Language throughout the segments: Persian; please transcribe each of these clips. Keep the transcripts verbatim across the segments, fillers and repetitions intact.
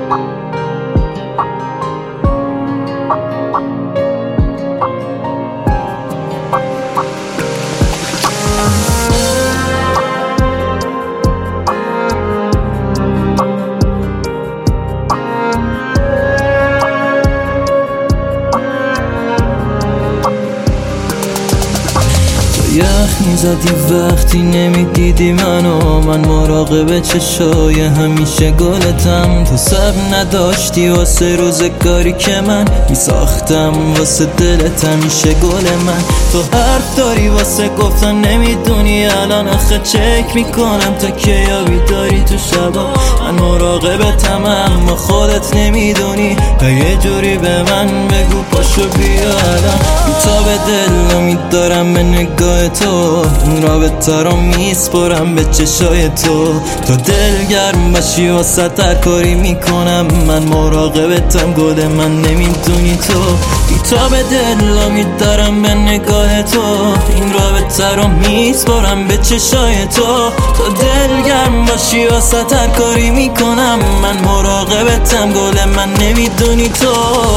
یخ میزدی وقتی نمیدیدی منو، من مراقب چشای همیشه گلتم. تو صبر نداشتی واسه روزگاری که من میساختم واسه دلت همیشه گل من. تو حرف داری واسه گفتن نمیدونی، الان آخه چک میکنم تا که یابی داری تو شبا. من مراقبتم اما خودت نمیدونی، و یه جوری به من بگو پاشو بیا الان. تا به دل امید دارم به نگاه تو، این رابطه رو میسپرم به چشای تو. تو دلگرم باشی واسه هر کاری میکنم، من مراقبتم گل من نمیدونی تو. تا به دل امید دارم به نگاه تو، این رابطه رو میسپرم به چشای تو. تو دلگرم باشی واسه هر کاری میکنم، من مراقبتم گل من نمیدونی تو.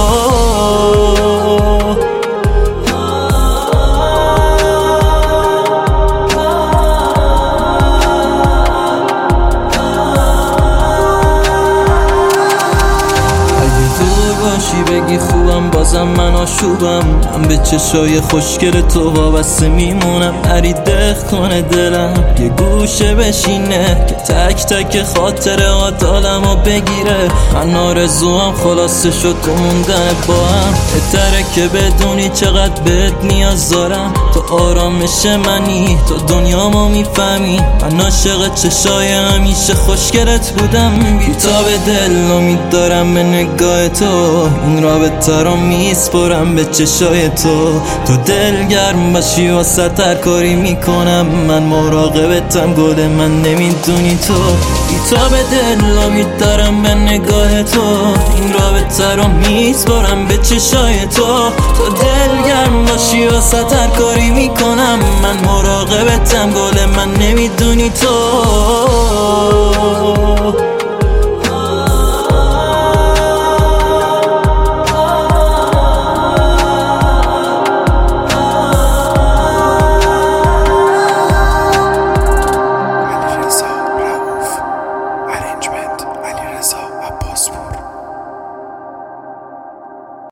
بگی خوبم بازم من آشوبم، من به چشای خوشگل تو وابسته میمونم. عریده کنه دلم یه گوشه بشینه که تک تک خاطره آدالمو بگیره. من آرزوام خلاصه شد تو موندن با هم، بهتره که بدونی چقدر بهت نیاز دارم. تو آرامش منی، تو دنیامو میفهمی، من عاشق چشای همیشه خوشگلت بودم. بی تا به دل امید دارم به نگاه تو، این رابطه رو میسپرم به چشای تو. تو دلگرم باشی واسه هر کاری میکنم، من مراقبتم گل من نمیدونی تو. بی تا به دل امید دارم به نگاه تو، این رابطه رو میسپرم به چشای تو. تو دلگرم باشی واسه هر کاری میکنم، من مراقبتم گل من نمیدونی تو.